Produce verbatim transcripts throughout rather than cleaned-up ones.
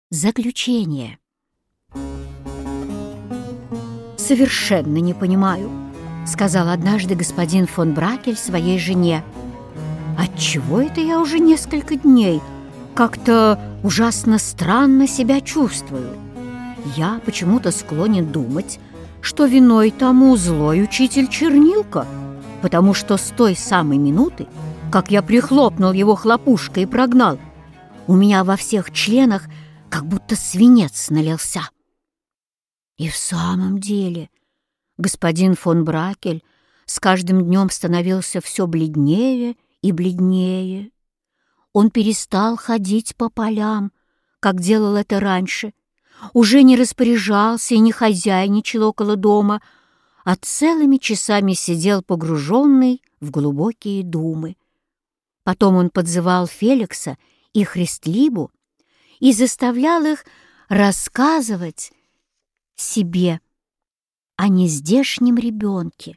Заключение. «Совершенно не понимаю», — сказал однажды господин фон Бракель своей жене. «Отчего это я уже несколько дней как-то ужасно странно себя чувствую? Я почему-то склонен думать, что виной тому злой учитель Чернилка, потому что с той самой минуты, как я прихлопнул его хлопушкой и прогнал, у меня во всех членах как будто свинец налился». И в самом деле господин фон Бракель с каждым днем становился все бледнее и бледнее. Он перестал ходить по полям, как делал это раньше, уже не распоряжался и не хозяйничал около дома, а целыми часами сидел погруженный в глубокие думы. Потом он подзывал Феликса и Христлибу и заставлял их рассказывать себе о нездешнем ребенке.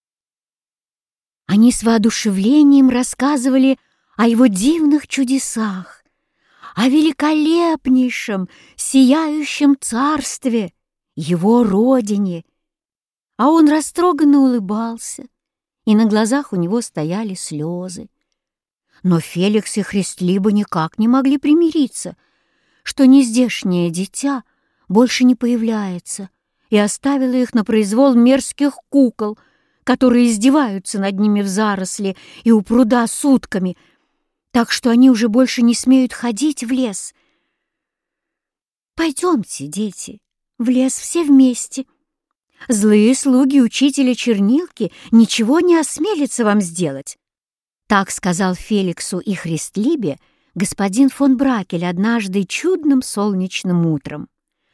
Они с воодушевлением рассказывали о его дивных чудесах, о великолепнейшем, сияющем царстве, его родине, а он растроганно улыбался, и на глазах у него стояли слезы. Но Феликс и Христлиба никак не могли примириться, что нездешнее дитя больше не появляется, и оставила их на произвол мерзких кукол, которые издеваются над ними в заросли и у пруда сутками, так что они уже больше не смеют ходить в лес. «Пойдемте, дети, в лес все вместе. Злые слуги учителя Чернилки ничего не осмелятся вам сделать», так сказал Феликсу и Христлибе господин фон Бракель однажды чудным солнечным утром.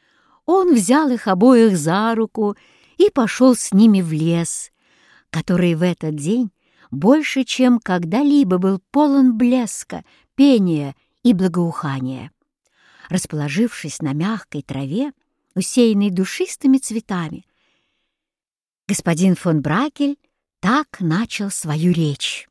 Он взял их обоих за руку и пошел с ними в лес, который в этот день больше, чем когда-либо был полон блеска, пения и благоухания. Расположившись на мягкой траве, усеянной душистыми цветами, господин фон Бракель так начал свою речь.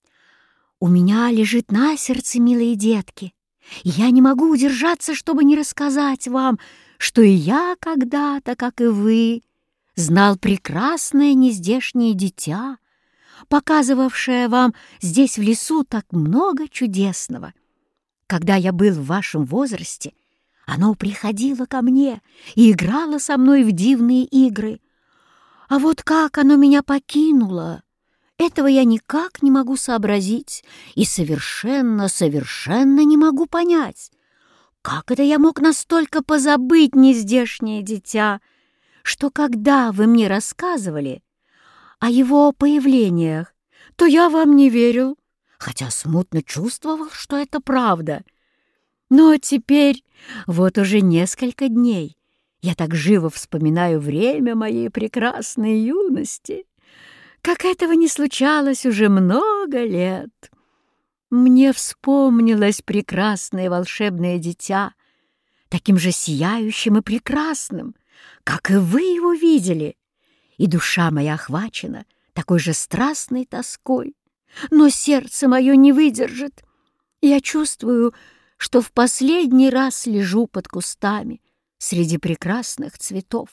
«У меня лежит на сердце, милые детки, и я не могу удержаться, чтобы не рассказать вам, что и я когда-то, как и вы, знал прекрасное нездешнее дитя, показывавшее вам здесь в лесу так много чудесного. Когда я был в вашем возрасте, оно приходило ко мне и играло со мной в дивные игры. А вот как оно меня покинуло, этого я никак не могу сообразить и совершенно, совершенно не могу понять. Как это я мог настолько позабыть нездешнее дитя, что когда вы мне рассказывали о его появлениях, то я вам не верил, хотя смутно чувствовал, что это правда. Но теперь, вот уже несколько дней, я так живо вспоминаю время моей прекрасной юности, как этого не случалось уже много лет. Мне вспомнилось прекрасное волшебное дитя, таким же сияющим и прекрасным, как и вы его видели, и душа моя охвачена такой же страстной тоской, но сердце мое не выдержит. Я чувствую, что в последний раз лежу под кустами среди прекрасных цветов.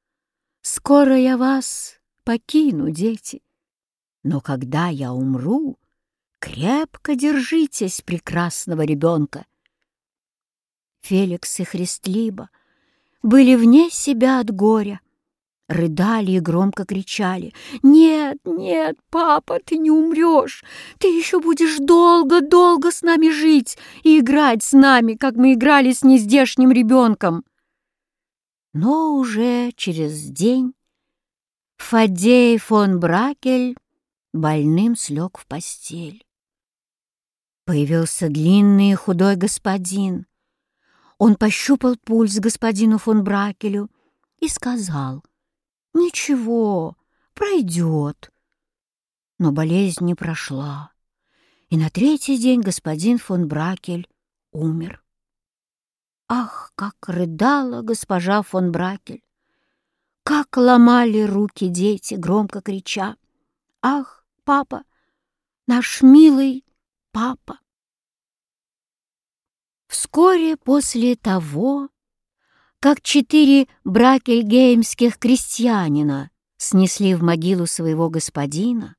Скоро я вас покину, дети, но когда я умру, крепко держитесь прекрасного ребенка». Феликс и Христлиба были вне себя от горя, рыдали и громко кричали: «Нет, нет, папа, ты не умрешь, ты еще будешь долго-долго с нами жить и играть с нами, как мы играли с нездешним ребенком». Но уже через день Фаддей фон Бракель больным слег в постель. Появился длинный и худой господин. Он пощупал пульс господину фон Бракелю и сказал: «Ничего, пройдет». Но болезнь не прошла, и на третий день господин фон Бракель умер. Ах, как рыдала госпожа фон Бракель! Как ломали руки дети, громко крича: «Ах, папа, наш милый папа!» Вскоре после того, как четыре бракельгеймских крестьянина снесли в могилу своего господина,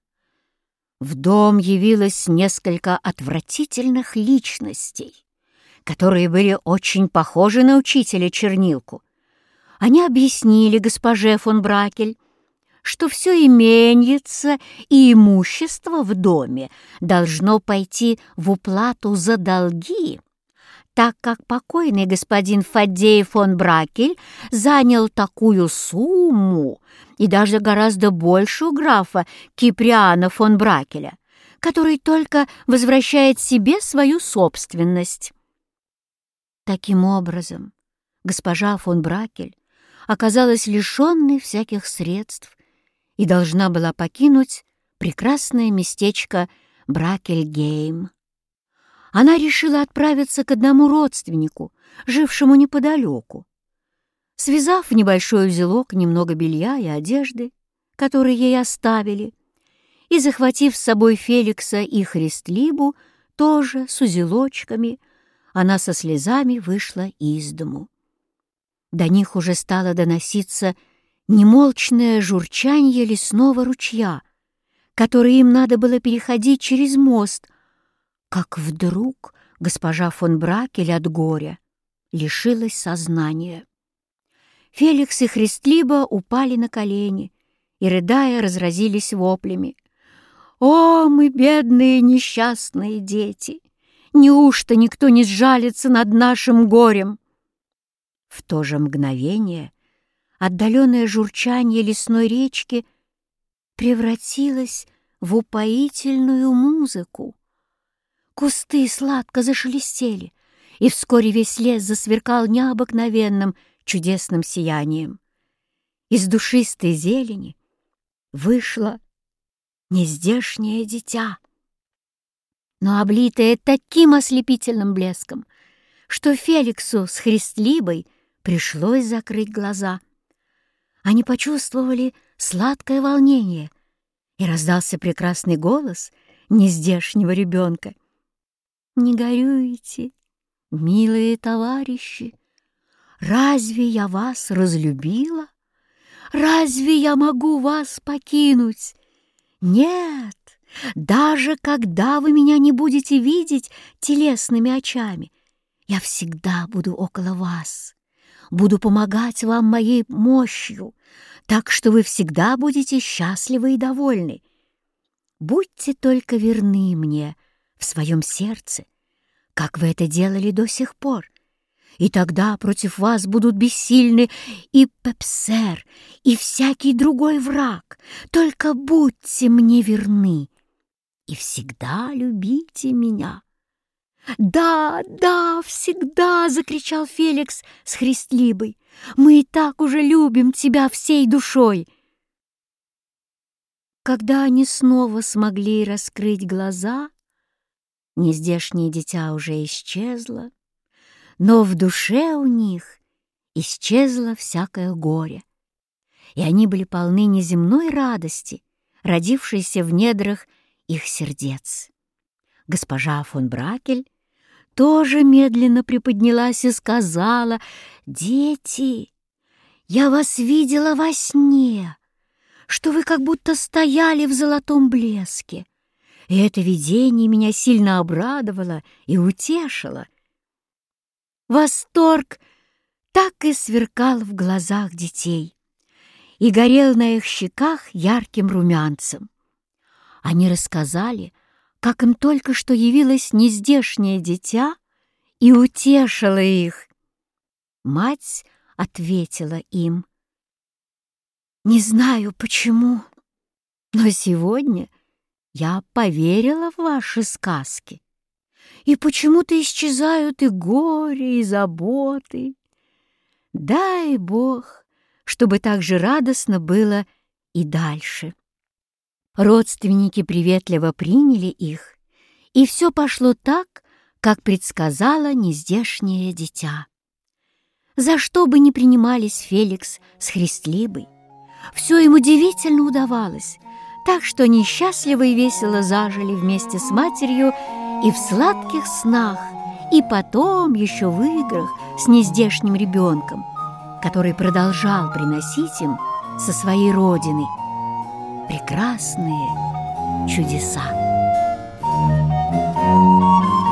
в дом явилось несколько отвратительных личностей, которые были очень похожи на учителя Чернилку. Они объяснили госпоже фон Бракель, что все именьице и имущество в доме должно пойти в уплату за долги, так как покойный господин Фаддей фон Бракель занял такую сумму, и даже гораздо больше у графа Киприана фон Бракеля, который только возвращает себе свою собственность. Таким образом, госпожа фон Бракель оказалась лишенной всяких средств и должна была покинуть прекрасное местечко Бракельгейм. Она решила отправиться к одному родственнику, жившему неподалеку. Связав в небольшой узелок немного белья и одежды, которые ей оставили, и захватив с собой Феликса и Христлибу, тоже с узелочками, она со слезами вышла из дому. До них уже стало доноситься немолчное журчанье лесного ручья, который им надо было переходить через мост, как вдруг госпожа фон Бракель от горя лишилась сознания. Феликс и Христлиба упали на колени и, рыдая, разразились воплями. «О, мы бедные несчастные дети! Неужто никто не сжалится над нашим горем?» В то же мгновение отдаленное журчание лесной речки превратилось в упоительную музыку. Кусты сладко зашелестели, и вскоре весь лес засверкал необыкновенным чудесным сиянием. Из душистой зелени вышло нездешнее дитя, но облитое таким ослепительным блеском, что Феликсу с Христлибой пришлось закрыть глаза. Они почувствовали сладкое волнение, и раздался прекрасный голос нездешнего ребенка. «Не горюйте, милые товарищи! Разве я вас разлюбила? Разве я могу вас покинуть? Нет, даже когда вы меня не будете видеть телесными очами, я всегда буду около вас, буду помогать вам моей мощью, так что вы всегда будете счастливы и довольны. Будьте только верны мне в своем сердце, как вы это делали до сих пор, и тогда против вас будут бессильны и Пепсер, и всякий другой враг. Только будьте мне верны и всегда любите меня». «Да, да, всегда!» — закричал Феликс с Христлибой. «Мы и так уже любим тебя всей душой!» Когда они снова смогли раскрыть глаза, нездешнее дитя уже исчезло, но в душе у них исчезло всякое горе, и они были полны неземной радости, родившейся в недрах их сердец. Госпожа фон Бракель тоже медленно приподнялась и сказала: «Дети, я вас видела во сне, что вы как будто стояли в золотом блеске, и это видение меня сильно обрадовало и утешило». Восторг так и сверкал в глазах детей и горел на их щеках ярким румянцем. Они рассказали, как им только что явилось нездешнее дитя и утешило их. Мать ответила им: «Не знаю почему, но сегодня я поверила в ваши сказки, и почему-то исчезают и горе, и заботы. Дай Бог, чтобы так же радостно было и дальше». Родственники приветливо приняли их, и все пошло так, как предсказало нездешнее дитя. За что бы ни принимались Феликс с Христлибой, все им удивительно удавалось, так что они счастливо и весело зажили вместе с матерью и в сладких снах и потом еще в играх с нездешним ребенком, который продолжал приносить им со своей родины прекрасные чудеса.